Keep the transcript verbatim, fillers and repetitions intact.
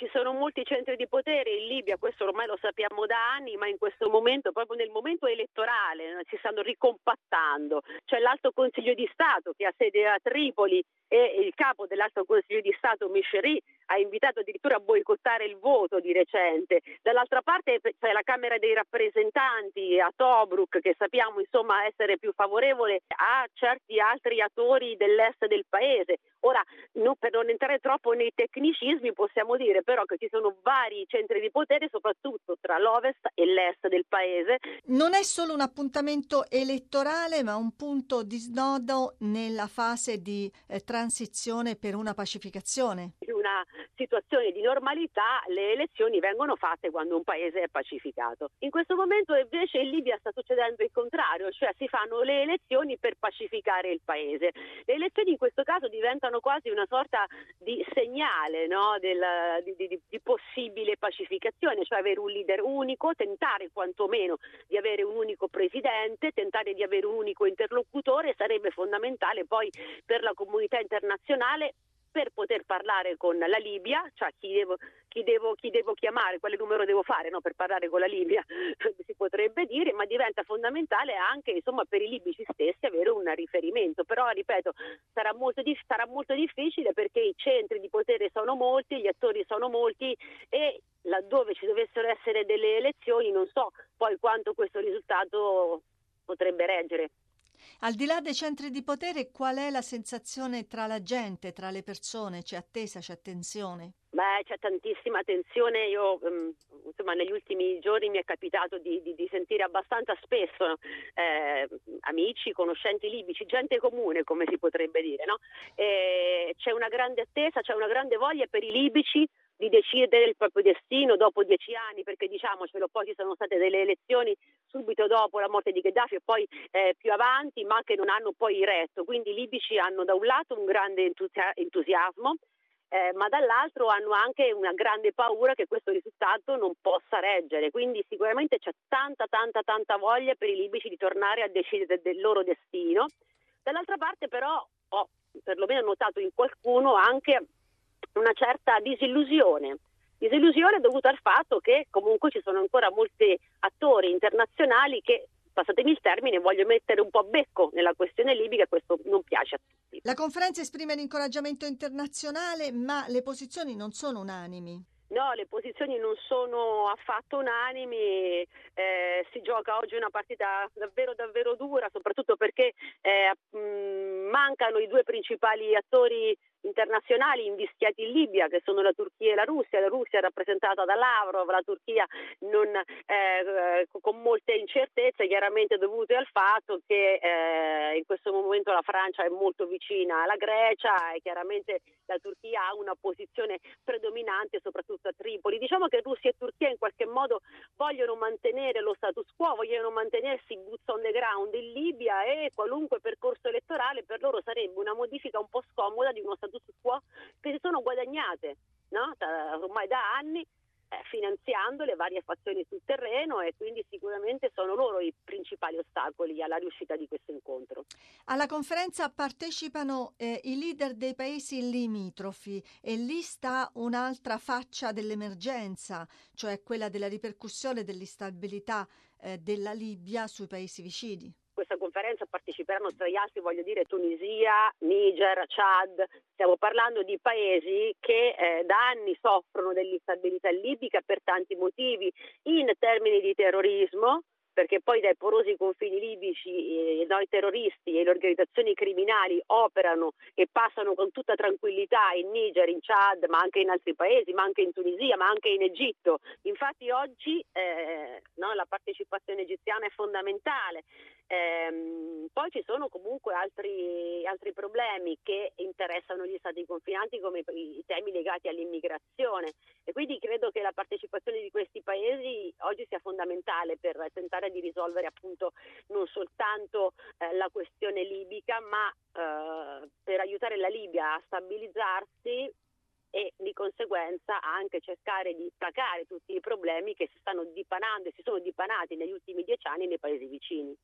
ci sono molti centri di potere in Libia, questo ormai lo sappiamo da anni, ma in questo momento, proprio nel momento elettorale, si stanno ricompattando. C'è l'Alto Consiglio di Stato che ha sede a Tripoli e il capo dell'Alto Consiglio di Stato, Micheri, ha invitato addirittura a boicottare il voto di recente. Dall'altra parte c'è la Camera dei rappresentanti a Tobruk, che sappiamo insomma essere più favorevole a certi altri attori dell'est del paese. Ora, no, per non entrare troppo nei tecnicismi, possiamo dire però che ci sono vari centri di potere, soprattutto tra l'ovest e l'est del paese. Non è solo un appuntamento elettorale, ma un punto di snodo nella fase di eh, transizione per una pacificazione. In una situazione di normalità le elezioni vengono fatte quando un paese è pacificato. In questo momento invece in Libia sta succedendo il contrario, cioè si fanno le elezioni per pacificare il paese. Le elezioni in questo caso diventano quasi una sorta di segnale, no? Del, di, di, di possibile pacificazione, cioè avere un leader unico, tentare quantomeno di avere un unico presidente, tentare di avere un unico interlocutore sarebbe fondamentale poi per la comunità internazionale per poter parlare con la Libia, cioè chi devo, chi devo, chi devo chiamare, quale numero devo fare, no, per parlare con la Libia, si potrebbe dire, ma diventa fondamentale anche insomma per i libici stessi avere un riferimento. Però ripeto, sarà molto, sarà molto difficile perché i centri di potere sono molti, gli attori sono molti e laddove ci dovessero essere delle elezioni non so poi quanto questo risultato potrebbe reggere. Al di là dei centri di potere, qual è la sensazione tra la gente, tra le persone? C'è attesa, c'è tensione? Beh, c'è tantissima tensione. Io um, insomma negli ultimi giorni mi è capitato di, di, di sentire abbastanza spesso eh, amici, conoscenti libici, gente comune come si potrebbe dire, no? E c'è una grande attesa, c'è una grande voglia per i libici di decidere il proprio destino dopo dieci anni, perché diciamocelo, poi ci sono state delle elezioni subito dopo la morte di Gheddafi e poi eh, più avanti, ma che non hanno poi retto. Quindi i libici hanno da un lato un grande entusia- entusiasmo, eh, ma dall'altro hanno anche una grande paura che questo risultato non possa reggere. Quindi sicuramente c'è tanta, tanta, tanta voglia per i libici di tornare a decidere del loro destino. Dall'altra parte però ho perlomeno notato in qualcuno anche una certa disillusione, disillusione dovuta al fatto che comunque ci sono ancora molti attori internazionali che, passatemi il termine, vogliono mettere un po' a becco nella questione libica e questo non piace a tutti. La conferenza esprime l'incoraggiamento internazionale, ma le posizioni non sono unanimi. No, le posizioni non sono affatto unanimi, eh, si gioca oggi una partita davvero davvero dura, soprattutto perché eh, mh, mancano i due principali attori internazionali invischiati in Libia, che sono la Turchia e la Russia. La Russia è rappresentata da Lavrov, la Turchia non, eh, con molte incertezze chiaramente dovute al fatto che eh, in questo momento la Francia è molto vicina alla Grecia e chiaramente la Turchia ha una posizione predominante soprattutto a Tripoli. Diciamo che Russia e Turchia in qualche modo vogliono mantenere lo status quo, vogliono mantenersi boots on the ground in Libia e qualunque percorso elettorale per loro sarebbe una modifica un po' scomoda di uno status quo che si sono guadagnate, no? Ormai da anni eh, finanziando le varie fazioni sul terreno e quindi sicuramente sono loro i principali ostacoli alla riuscita di questo incontro. Alla conferenza partecipano eh, i leader dei paesi limitrofi e lì sta un'altra faccia dell'emergenza, cioè quella della ripercussione dell'instabilità eh, della Libia sui paesi vicini. Questa conferenza parteciperanno tra gli altri, voglio dire, Tunisia, Niger, Chad. Stiamo parlando di paesi che eh, da anni soffrono dell'instabilità libica per tanti motivi, in termini di terrorismo, perché poi dai porosi confini libici eh, noi terroristi e le organizzazioni criminali operano e passano con tutta tranquillità in Niger, in Chad, ma anche in altri paesi, ma anche in Tunisia, ma anche in Egitto. Infatti oggi eh, no, la partecipazione egiziana è fondamentale. Ehm, poi ci sono comunque altri, altri problemi che interessano gli stati confinanti come i, i temi legati all'immigrazione e quindi credo che la partecipazione di questi paesi oggi sia fondamentale per tentare di risolvere appunto non soltanto eh, la questione libica ma eh, per aiutare la Libia a stabilizzarsi e di conseguenza anche cercare di placare tutti i problemi che si stanno dipanando e si sono dipanati negli ultimi dieci anni nei paesi vicini.